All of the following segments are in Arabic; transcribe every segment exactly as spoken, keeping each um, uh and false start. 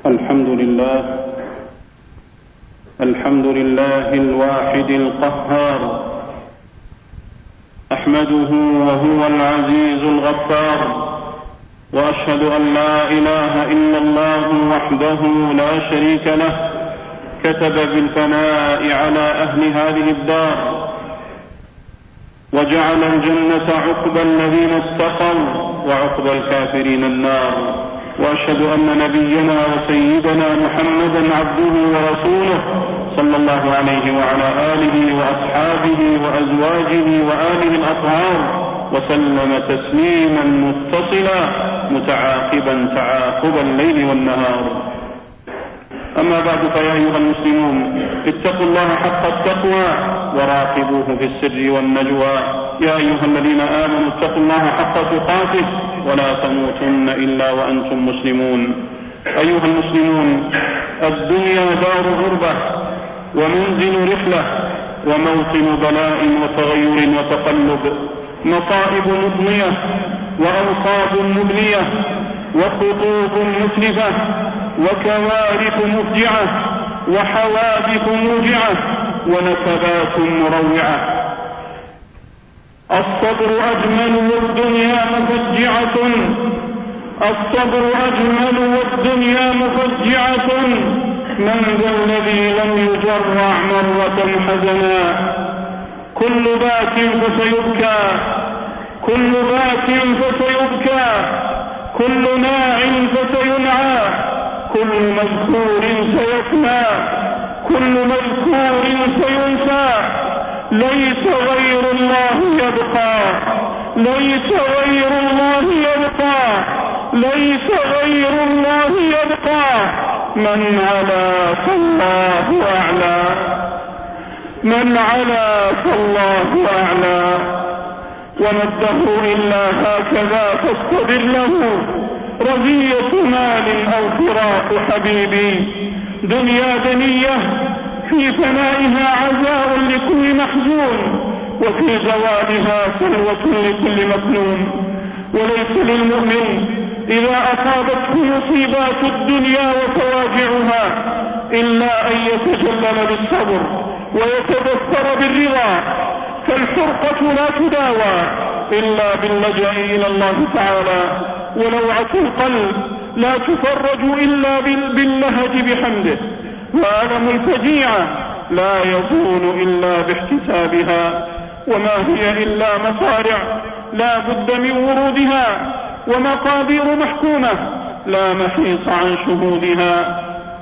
الحمد لله الحمد لله الواحد القهار، أحمده وهو العزيز الغفار، وأشهد أن لا إله إلا الله وحده لا شريك له، كتب بالفناء على أهل هذه الدار، وجعل الجنة عقبى الذين اتقوا وعقبى الكافرين النار. وأشهد أن نبينا وسيدنا محمدا عبده ورسوله صلى الله عليه وعلى آله وأصحابه وأزواجه وآله الأطهار وسلم تسليما متصلا متعاقبا تعاقب الليل والنهار. أما بعد، فيا أيها المسلمون، اتقوا الله حق التقوى وراقبوه في السر والنجوى. يا أيها الذين آمنوا اتقوا الله حق تقاته ولا تموتن إلا وأنتم مسلمون. أيها المسلمون، الدنيا دار غربة ومنزل رحلة وموطن بلاء وتغير وتقلب، مصائب مضنية وأوصاب مبلية وخطوب متلفة وكوارث مفجعة وحوادث موجعة ونكبات مروعة. الصبر أجمل والدنيا مفجعة، الصبر أجمل والدنيا مفجعة، من ذا الذي لم يجرع مرة حزنا. كل باك فسيبكى، كل باك فسيبكى، كل ناع فسينعى، كل مذكور سيفنى، كل مذكور سينسى. ليس غير الله يبقى، ليس غير الله يبقى، ليس غير الله يبقى. من علا فالله أعلى، من علا فالله أعلى. وما الدهر إلا هكذا فاصطبر له، رزية مال أو فراق حبيبي. دنيا دنية في فنائها عزاء لكل محزون، وفي زوالها سلوة لكل مكنون. وليس للمؤمن إذا أصابته مصيبات الدنيا وفواجعها إلا أن يتجلل بالصبر ويتدثر بالرضا، فالحرقة لا تداوى إلا باللجأ إلى الله تعالى، ولوعة القلب لا تفرج إلا باللهج بحمده، وألم الفجيعة لا يزول إلا باحتسابها. وما هي إلا مصارع لا بد من ورودها، ومقادير محكومة لا محيص عن شهودها.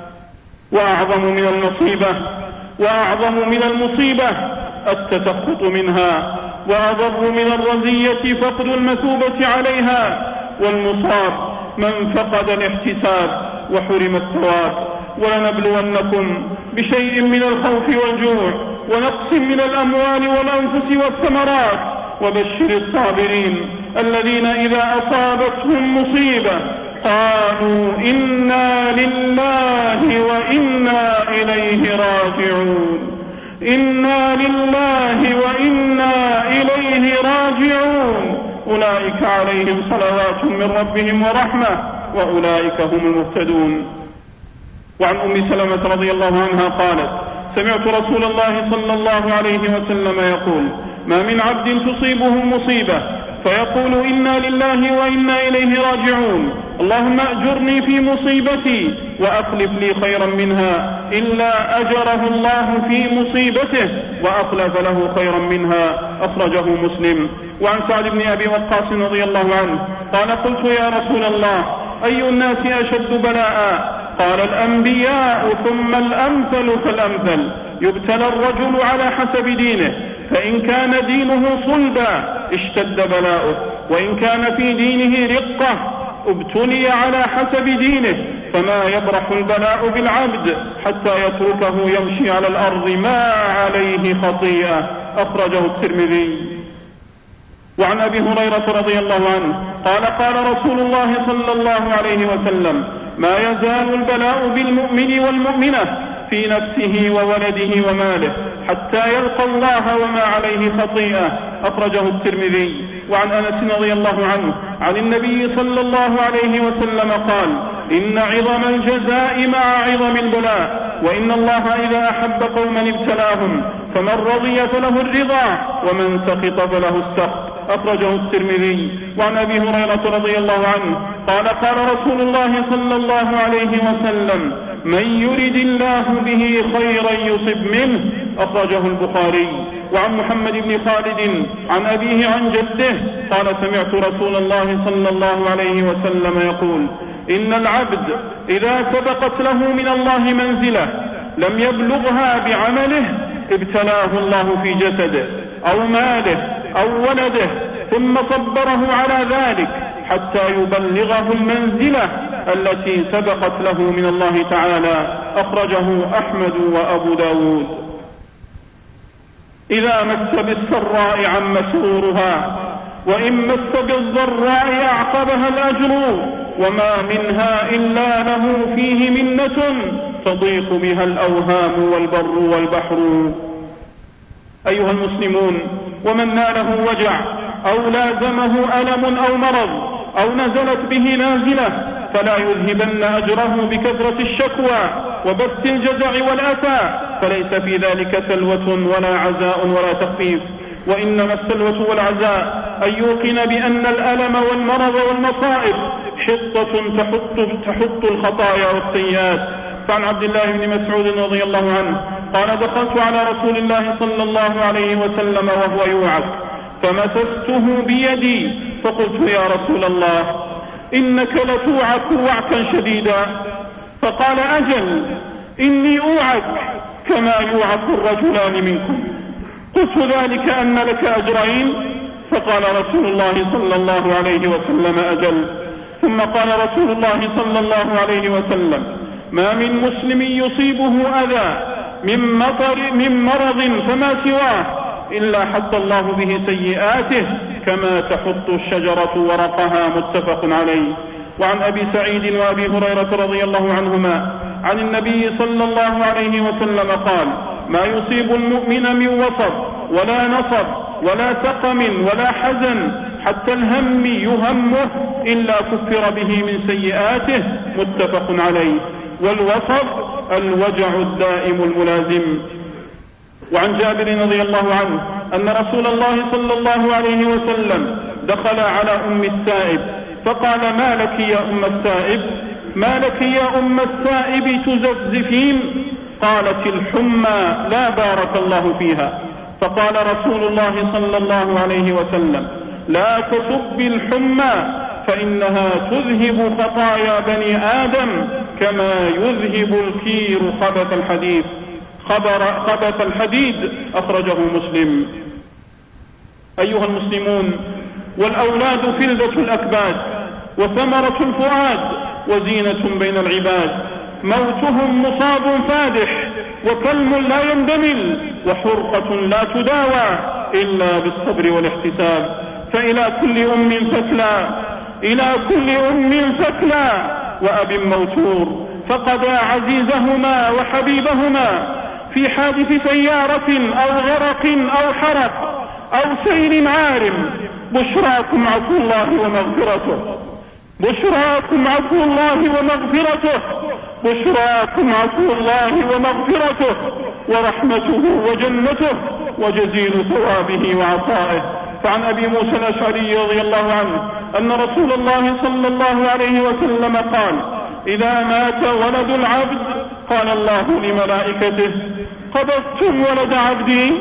وأعظم من المصيبة وأعظم من المصيبة التسخط منها، وأضر من الرزية فقد المثوبة عليها. والمصاب من فقد الاحتساب وحرم الثواب. ولنبلونكم بشيء من الخوف والجوع ونقص من الأموال والأنفس والثمرات، وبشر الصابرين الذين إذا أصابتهم مصيبة قالوا إنا لله وإنا إليه راجعون، إنا لله وإنا إليه راجعون. أولئك عليهم صلوات من ربهم ورحمة وأولئك هم المهتدون. وعن أم سلمة رضي الله عنها قالت: سمعت رسول الله صلى الله عليه وسلم يقول: ما من عبد تصيبه مصيبة فيقول إنا لله وإنا إليه راجعون، اللهم أجرني في مصيبتي وأخلف لي خيرا منها، إلا أجره الله في مصيبته وأخلف له خيرا منها. أخرجه مسلم. وعن سعد بن أبي وقاص رضي الله عنه قال: قلت يا رسول الله، أي الناس أشد بلاء؟ قال: الأنبياء ثم الأمثل فالأمثل. يبتلى الرجل على حسب دينه، فإن كان دينه صلبا اشتد بلاؤه، وإن كان في دينه رقة ابتلي على حسب دينه، فما يبرح البلاء بالعبد حتى يتركه يمشي على الأرض ما عليه خطيئة. أخرجه الترمذي. وعن أبي هريرة رضي الله عنه قال: قال رسول الله صلى الله عليه وسلم: ما يزال البلاء بالمؤمن والمؤمنة في نفسه وولده وماله حتى يلقى الله وما عليه خطيئة. أخرجه الترمذي. وعن أنس رضي الله عنه عن النبي صلى الله عليه وسلم قال: إن عظم الجزاء مع عظم البلاء، وإن الله إذا أحب قوما ابتلاهم، فمن رضي فله الرضا ومن سخط فله السخط. أخرجه الترمذي. وعن أبي هريرة رضي الله عنه قال قال رسول الله صلى الله عليه وسلم: من يرد الله به خيرا يصب منه. أخرجه البخاري. وعن محمد بن خالد عن أبيه عن جده قال: سمعت رسول الله صلى الله عليه وسلم يقول: إن العبد إذا سبقت له من الله منزلة لم يبلغها بعمله ابتلاه الله في جسده أو ماله أو ولده، ثم صبره على ذلك حتى يبلغه المنزلة التي سبقت له من الله تعالى. أخرجه أحمد وأبو داود. إذا مس بالسراء عم سرورها، وإن مس بالضراء أعقبها الأجر، وما منها إلا له فيه منة تضيق بها الأوهام والبر والبحر. أيها المسلمون، ومن ناله وجع أو لازمه ألم أو مرض أو نزلت به نازلة فلا يذهبن أجره بكثرة الشكوى وبث الجزع والأسى، فليس في ذلك سلوة ولا عزاء ولا تخفيف، وإنما السلوة والعزاء أن يوقن بأن الألم والمرض والمصائب حطة تحط, تحط الخطايا والسيئات. فعن عبد الله بن مسعود رضي الله عنه قال: دخلت على رسول الله صلى الله عليه وسلم وهو يوعك، فمسسته بيدي فقلت: يا رسول الله، إنك لتوعك وعكا شديدا. فقال: أجل، إني أوعك كما يوعك الرجلان منكم. قلت: ذلك أن لك أجرين؟ فقال رسول الله صلى الله عليه وسلم: أجل. ثم قال رسول الله صلى الله عليه وسلم: ما من مسلم يصيبه أذى من مطر من مرض فما سواه إلا حط الله به سيئاته كما تحط الشجرة ورقها. متفق عليه. وعن أبي سعيد وأبي هريرة رضي الله عنهما عن النبي صلى الله عليه وسلم قال: ما يصيب المؤمن من وصب ولا نصب ولا سقم ولا حزن حتى الهم يهمه إلا كفر به من سيئاته. متفق عليه. والوصب الوجع الدائم الملازم. وعن جابر رضي الله عنه أن رسول الله صلى الله عليه وسلم دخل على أم السائب فقال: ما لك يا أم السائب؟ ما لك يا أم السائب تزفزفين؟ قالت: الحمى لا بارك الله فيها. فقال رسول الله صلى الله عليه وسلم: لا تسب الحمى فإنها تذهب خطايا بني آدم كما يذهب الكير خبث الحديد خبر خبث الحديد. أخرجه مسلم. أيها المسلمون، والأولاد فلذة الأكباد وثمرة الفؤاد وزينة بين العباد. موتهم مصاب فادح وكلم لا يندمل وحرقة لا تداوى إلا بالصبر والاحتساب. فإلى كل أم فتلى إلى كل أم فتلى وأب موتور فقدا عزيزهما وحبيبهما في حادث سيارة أو غرق أو حرق أو سيل عارم. بشراكم عفو الله ومغفرته بشراكم عفو الله ومغفرته بشراكم عفو الله ومغفرته ورحمته وجنته وجزيل ثوابه وعطائه. فعن أبي موسى الأشعري رضي الله عنه أن رسول الله صلى الله عليه وسلم قال: إذا مات ولد العبد قال الله لملائكته: قبضتم ولد عبدي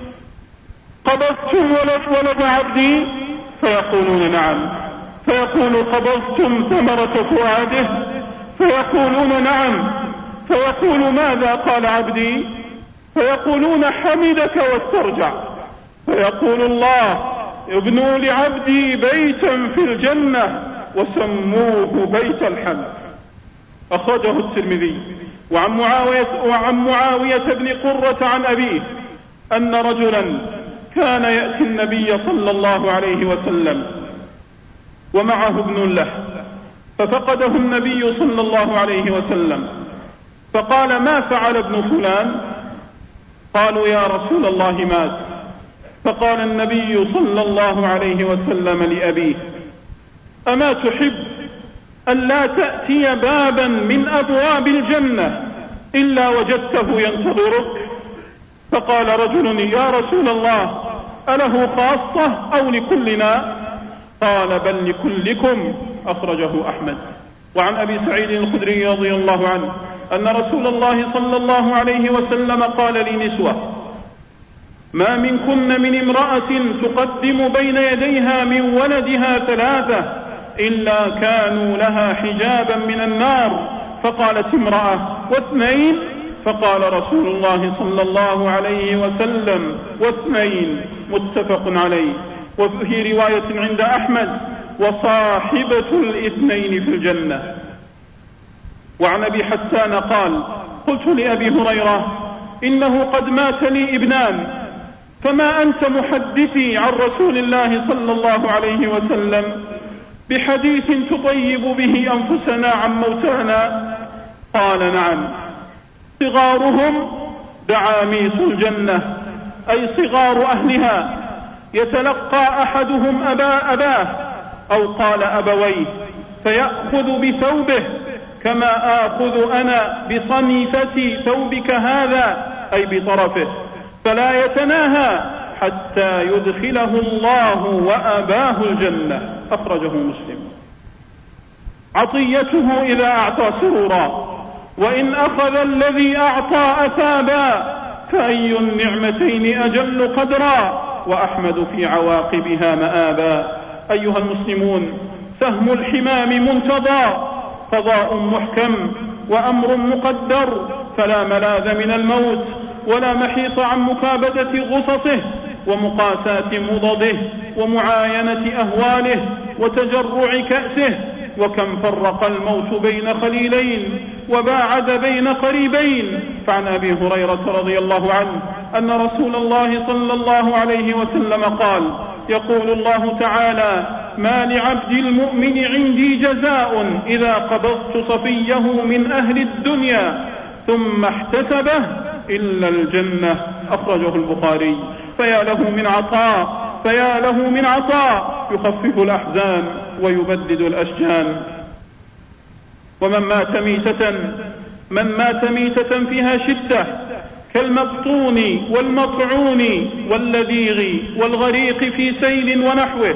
قبضتم ولد, ولد عبدي فيقولون نعم. فيقول: قبضتم ثمرة فؤاده؟ فيقولون نعم. فيقول: ماذا قال عبدي؟ فيقولون: حمدك واسترجع. فيقول الله: ابنوا لعبدي بيتا في الجنة وسموه بيت الحمد. أخرجه الترمذي. وعن معاوية, وعن معاوية بن قرة عن أبيه أن رجلا كان يأتي النبي صلى الله عليه وسلم ومعه ابن له، ففقده النبي صلى الله عليه وسلم فقال: ما فعل ابن فلان؟ قالوا: يا رسول الله مات. فقال النبي صلى الله عليه وسلم لأبيه: أما تحب ألا تأتي بابا من أبواب الجنة إلا وجدته ينتظرك. فقال رجل: يا رسول الله، أله خاصة أو لكلنا؟ قال: بل لكلكم. أخرجه أحمد. وعن أبي سعيد الخدري رضي الله عنه أن رسول الله صلى الله عليه وسلم قال لنسوة: ما منكن من امرأة تقدم بين يديها من ولدها ثلاثة إلا كانوا لها حجابا من النار. فقالت امرأة: واثنين؟ فقال رسول الله صلى الله عليه وسلم: واثنين. متفق عليه. وفي رواية عند أحمد: وصاحبة الاثنين في الجنة. وعن أبي حسان قال: قلت لأبي هريرة: إنه قد مات لي ابنان، فما أنت محدثي عن رسول الله صلى الله عليه وسلم بحديث تطيب به أنفسنا عن موتانا؟ قال: نعم، صغارهم دعاميس الجنة، أي صغار أهلها، يتلقى أحدهم أبا أباه أو قال أبويه فيأخذ بثوبه كما آخذ أنا بصنيفة ثوبك هذا، أي بطرفه، فلا يتناهى حتى يدخله الله وأباه الجنة. أخرجه مسلم. عطيته إذا أعطى سرورا، وإن أخذ الذي أعطى أثابا، فأي النعمتين أجل قدرا وأحمد في عواقبها مآبا. أيها المسلمون، سهم الحمام منتظى، قضاء محكم وأمر مقدر، فلا ملاذ من الموت ولا محيط عن مكابدة غصصه ومقاساة مضده ومعاينة أهواله وتجرع كأسه. وكم فرق الموت بين خليلين وباعد بين قريبين. فعن أبي هريرة رضي الله عنه أن رسول الله صلى الله عليه وسلم قال: يقول الله تعالى: ما لعبد المؤمن عندي جزاء إذا قبضت صفيه من أهل الدنيا ثم احتسبه إلا الجنة. أخرجه البخاري. فيا له من عطاء، فيا له من عطاء يخفف الأحزان ويبدد الأشجان. ومن مات ميتة من مات ميتة فيها شدة كالمبطون والمطعون واللذيغ والغريق في سيل ونحوه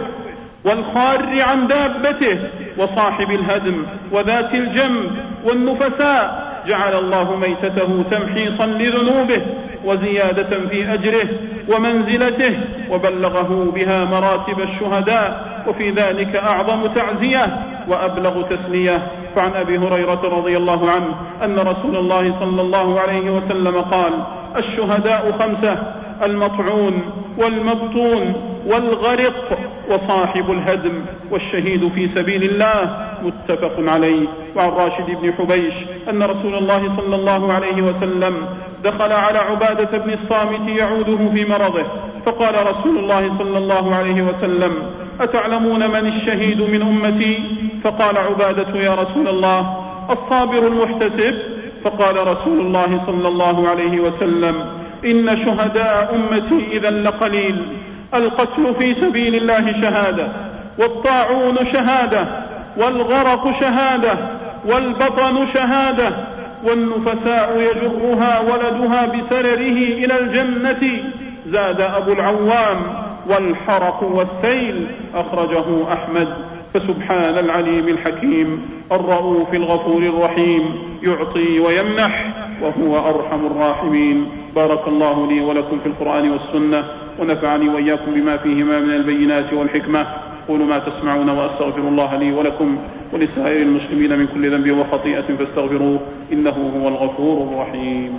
والخار عن دابته وصاحب الهدم وذات الجنب والنفساء، جعل الله ميتته تمحيصا لذنوبه وزيادة في أجره ومنزلته، وبلغه بها مراتب الشهداء، وفي ذلك أعظم تعزية وأبلغ تسلية. فعن أبي هريرة رضي الله عنه أن رسول الله صلى الله عليه وسلم قال: الشهداء خمسة: المطعون والمبطون والغرق وصاحب الهدم والشهيد في سبيل الله. متفق عليه. وعن راشد بن حبيش أن رسول الله صلى الله عليه وسلم دخل على عبادة بن الصامت يعوده في مرضه، فقال رسول الله صلى الله عليه وسلم: أتعلمون من الشهيد من أمتي؟ فقال عبادة: يا رسول الله، الصابر المحتسب. فقال رسول الله صلى الله عليه وسلم: إن شهداء أمتي إذا لقليل. القتل في سبيل الله شهادة، والطاعون شهادة، والغرق شهادة، والبطن شهادة، والنفساء يجرها ولدها بسرره إلى الجنة. زاد أبو العوام: والحرق والسيل. أخرجه أحمد. فسبحان العليم الحكيم الرؤوف الغفور الرحيم، يعطي ويمنح وهو أرحم الراحمين. بارك الله لي ولكم في القرآن والسنة، ونفعني وإياكم بما فيهما من البينات والحكمة. قولوا ما تسمعون، وأستغفر الله لي ولكم ولسائر المسلمين من كل ذنب وخطيئة فاستغفروه إنه هو الغفور الرحيم.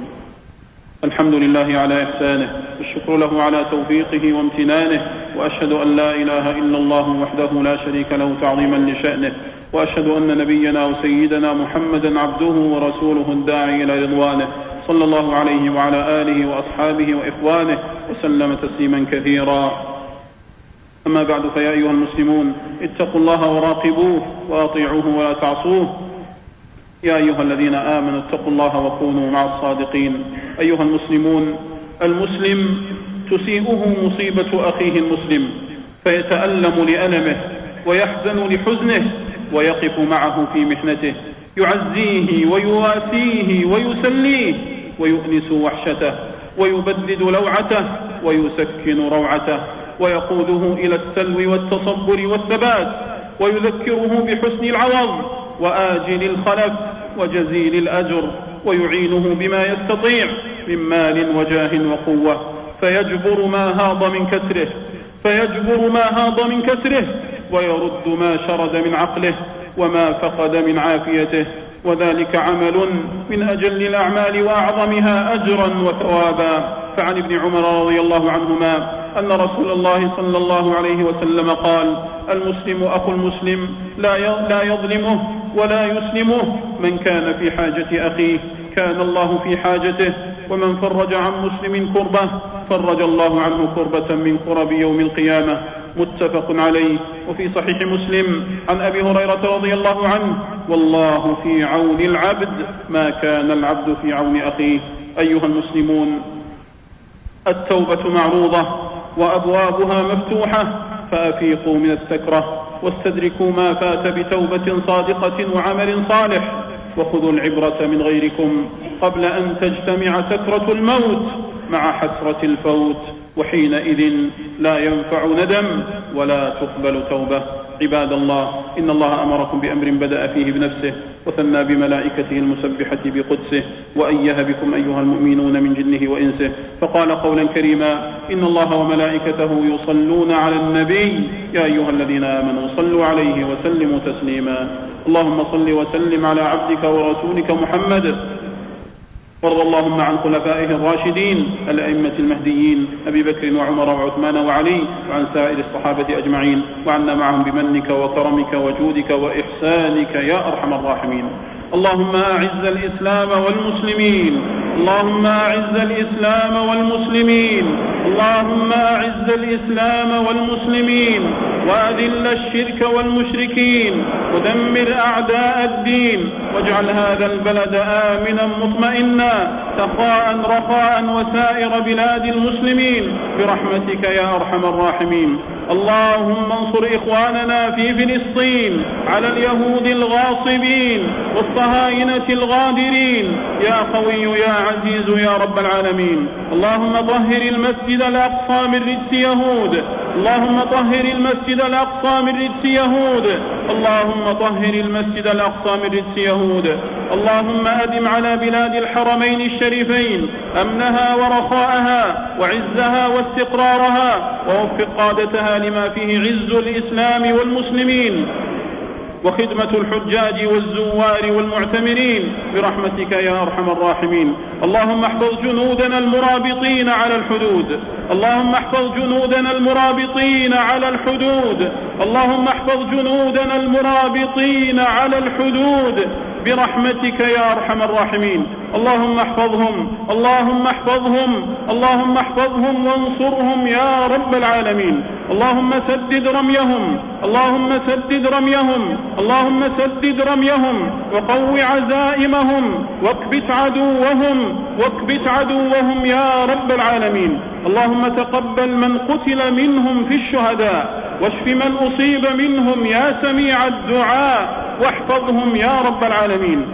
الحمد لله على إحسانه، الشكر له على توفيقه وامتنانه، وأشهد أن لا إله إلا الله وحده لا شريك له تعظيما لشأنه، وأشهد أن نبينا وسيدنا محمدا عبده ورسوله الداعي إلى رضوانه، صلى الله عليه وعلى آله وأصحابه وإخوانه وسلم تسليما كثيرا. أما بعد، فيا أيها المسلمون، اتقوا الله وراقبوه وأطيعوه ولا تعصوه. يا أيها الذين آمنوا اتقوا الله وكونوا مع الصادقين. أيها المسلمون، المسلم تسيئه مصيبة أخيه المسلم فيتألم لألمه ويحزن لحزنه ويقف معه في محنته، يعزيه ويواسيه ويسليه ويؤنس وحشته ويبدد لوعته ويسكن روعته، ويقوده إلى السلو والتصبر والثبات، ويذكره بحسن العوض وآجل الخلف وجزيل الأجر، ويعينه بما يستطيع من مال وجاه وقوة، فيجبر ما هاض من كسره فيجبر ما هاض من كسره ويرد ما شرد من عقله وما فقد من عافيته، وذلك عمل من أجل الأعمال وأعظمها أجرا وثوابا. فعن ابن عمر رضي الله عنهما أن رسول الله صلى الله عليه وسلم قال: المسلم أخو المسلم لا يظلمه ولا يسلمه، من كان في حاجة أخيه كان الله في حاجته، ومن فرج عن مسلم كربة فرج الله عنه كربة من كرب يوم القيامة. متفق عليه. وفي صحيح مسلم عن أبي هريرة رضي الله عنه: والله في عون العبد ما كان العبد في عون أخيه. أيها المسلمون، التوبة معروضة وأبوابها مفتوحة، فأفيقوا من السكرة واستدركوا ما فات بتوبة صادقة وعمل صالح، وخذوا العبرة من غيركم قبل أن تجتمع سكرة الموت مع حسرة الفوت، وحينئذ لا ينفع ندم ولا تقبل توبة. عباد الله، إن الله أمركم بأمر بدأ فيه بنفسه وثنى بملائكته المسبحة بقدسه، وأيه بكم أيها المؤمنون من جنه وإنسه، فقال قولا كريما: إن الله وملائكته يصلون على النبي يا أيها الذين آمنوا صلوا عليه وسلموا تسليما. اللهم صل وسلم على عبدك ورسولك محمد، وارض اللهم عن خلفائه الراشدين الأئمة المهديين أبي بكر وعمر وعثمان وعلي، وعن سائر الصحابة أجمعين، وعنا معهم بمنك وكرمك وجودك وإحسانك يا أرحم الراحمين. اللهم أعز الإسلام والمسلمين اللهم أعز الإسلام والمسلمين اللهم أعز الإسلام والمسلمين وأذل الشرك والمشركين ودمر أعداء الدين، واجعل هذا البلد آمنا مطمئنا سخاء رخاء وسائر بلاد المسلمين برحمتك يا أرحم الراحمين. اللهم انصر إخواننا في فلسطين على اليهود الغاصبين والصهاينة الغادرين يا قوي يا عزيز يا رب العالمين. اللهم طهر المسجد الأقصى من رجس يهود اللهم طهر المسجد الأقصى من رجس يهود اللهم طهر المسجد الأقصى من رجس يهود. اللهم أدم على بلاد الحرمين الشريفين أمنها ورخاءها وعزها واستقرارها، ووفق قادتها لما فيه عز الإسلام والمسلمين وخدمة الحجاج والزوار والمعتمرين برحمتك يا أرحم الراحمين. اللهم احفظ جنودنا المرابطين على الحدود اللهم احفظ جنودنا المرابطين على الحدود اللهم احفظ جنودنا المرابطين على الحدود برحمتك يا أرحم الراحمين. اللهم احفظهم اللهم احفظهم اللهم احفظهم وانصرهم يا رب العالمين. اللهم سدد رميهم اللهم سدد رميهم اللهم سدد رميهم وقو عزائمهم واكبت عدوهم واكبت عدوهم يا رب العالمين. اللهم تقبل من قتل منهم في الشهداء واشف من أصيب منهم يا سميع الدعاء واحفظهم يا رب العالمين.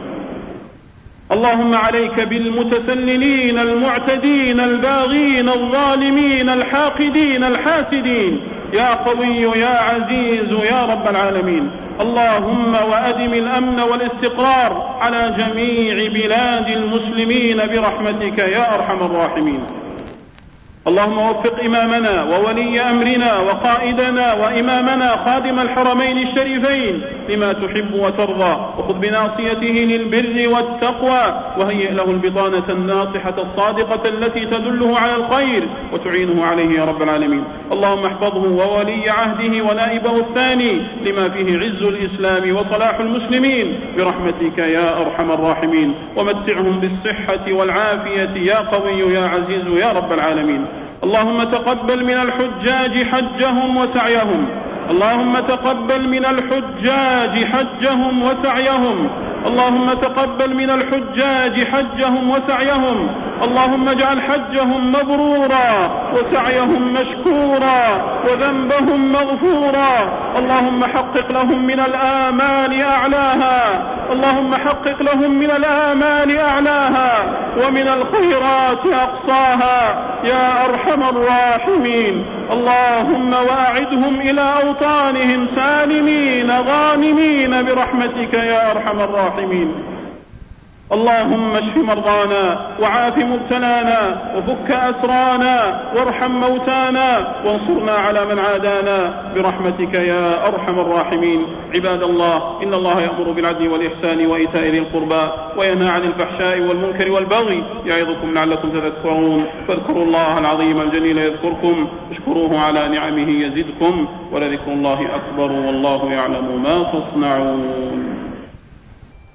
اللهم عليك بالمتسللين المعتدين الباغين الظالمين الحاقدين الحاسدين يا قوي يا عزيز يا رب العالمين. اللهم وأدم الأمن والاستقرار على جميع بلاد المسلمين برحمتك يا أرحم الراحمين. اللهم وفق إمامنا وولي أمرنا وقائدنا وإمامنا خادم الحرمين الشريفين لما تحب وترضى، وخذ بناصيته للبر والتقوى، وهيئ له البطانة الناصحة الصادقة التي تدله على الخير وتعينه عليه يا رب العالمين. اللهم احفظه وولي عهده ونائبه الثاني لما فيه عز الإسلام وصلاح المسلمين برحمتك يا أرحم الراحمين، ومتعهم بالصحة والعافية يا قوي يا عزيز يا رب العالمين. اللهم تقبل من الحجاج حجهم وسعيهم اللهم تقبل من الحجاج حجهم وسعيهم اللهم تقبل من الحجاج حجهم وسعيهم، اللهم اجعل حجهم مبرورا وسعيهم مشكورا وذنبهم مغفورا. اللهم حقق لهم من الآمال أعلاها، اللهم حقق لهم من الآمال أعلاها ومن الخيرات أقصاها يا أرحم الراحمين. اللهم وأعدهم إلى أوطانهم سالمين غانمين برحمتك يا أرحم الراحمين. اللهم اشف مرضانا وعاف مبتلانا وفك أسرانا وارحم موتانا وانصرنا على من عادانا برحمتك يا أرحم الراحمين. عباد الله، إن الله يأمر بالعدل والإحسان وإيتاء ذي القربى وينهى عن الفحشاء والمنكر والبغي يعظكم لعلكم تذكرون. فاذكروا الله العظيم الجليل يذكركم، اشكروه على نعمه يزدكم، ولذكر الله أكبر والله يعلم ما تصنعون.